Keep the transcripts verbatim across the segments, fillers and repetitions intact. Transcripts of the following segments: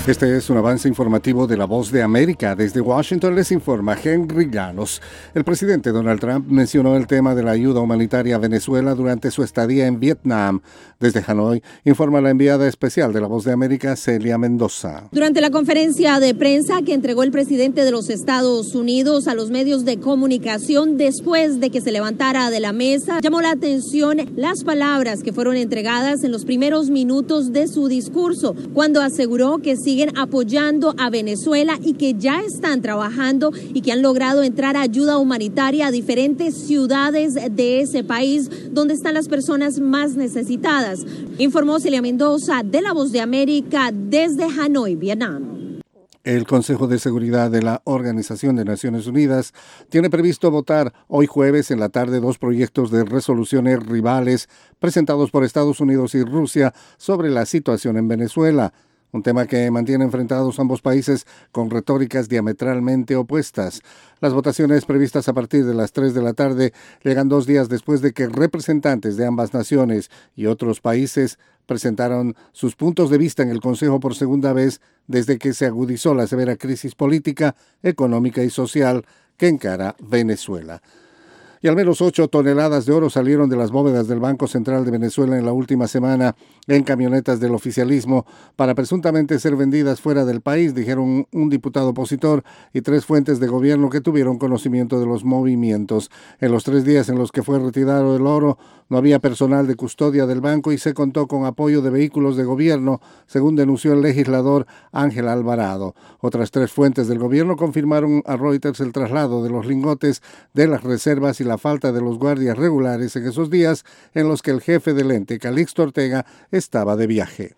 Este es un avance informativo de La Voz de América. Desde Washington les informa Henry Llanos. El presidente Donald Trump mencionó el tema de la ayuda humanitaria a Venezuela durante su estadía en Vietnam. Desde Hanoi, informa la enviada especial de La Voz de América, Celia Mendoza. Durante la conferencia de prensa que entregó el presidente de los Estados Unidos a los medios de comunicación después de que se levantara de la mesa, llamó la atención las palabras que fueron entregadas en los primeros minutos de su discurso, cuando aseguró que sí siguen apoyando a Venezuela y que ya están trabajando y que han logrado entrar ayuda humanitaria a diferentes ciudades de ese país donde están las personas más necesitadas. Informó Celia Mendoza de La Voz de América desde Hanoi, Vietnam. El Consejo de Seguridad de la Organización de Naciones Unidas tiene previsto votar hoy jueves en la tarde dos proyectos de resoluciones rivales presentados por Estados Unidos y Rusia sobre la situación en Venezuela. Un tema que mantiene enfrentados ambos países con retóricas diametralmente opuestas. Las votaciones previstas a partir de las tres de la tarde llegan dos días después de que representantes de ambas naciones y otros países presentaron sus puntos de vista en el Consejo por segunda vez desde que se agudizó la severa crisis política, económica y social que encara Venezuela. Y al menos ocho toneladas de oro salieron de las bóvedas del Banco Central de Venezuela en la última semana en camionetas del oficialismo para presuntamente ser vendidas fuera del país, dijeron un diputado opositor y tres fuentes de gobierno que tuvieron conocimiento de los movimientos. En los tres días en los que fue retirado el oro, no había personal de custodia del banco y se contó con apoyo de vehículos de gobierno, según denunció el legislador Ángel Alvarado. Otras tres fuentes del gobierno confirmaron a Reuters el traslado de los lingotes de las reservas y la falta de los guardias regulares en esos días en los que el jefe del ente, Calixto Ortega, estaba de viaje.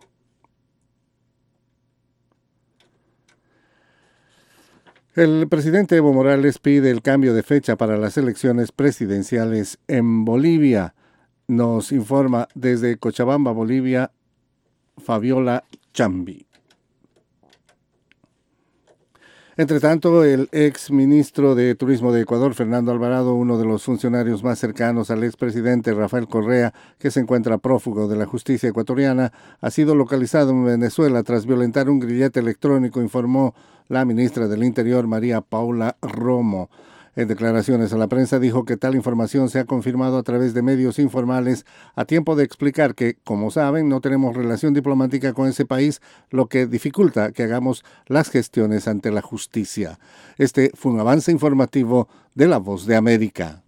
El presidente Evo Morales pide el cambio de fecha para las elecciones presidenciales en Bolivia. Nos informa desde Cochabamba, Bolivia, Fabiola Chambi. Entre tanto, el ex ministro de Turismo de Ecuador, Fernando Alvarado, uno de los funcionarios más cercanos al expresidente Rafael Correa, que se encuentra prófugo de la justicia ecuatoriana, ha sido localizado en Venezuela tras violentar un grillete electrónico, informó la ministra del Interior, María Paula Romo. En declaraciones a la prensa dijo que tal información se ha confirmado a través de medios informales a tiempo de explicar que, como saben, no tenemos relación diplomática con ese país, lo que dificulta que hagamos las gestiones ante la justicia. Este fue un avance informativo de La Voz de América.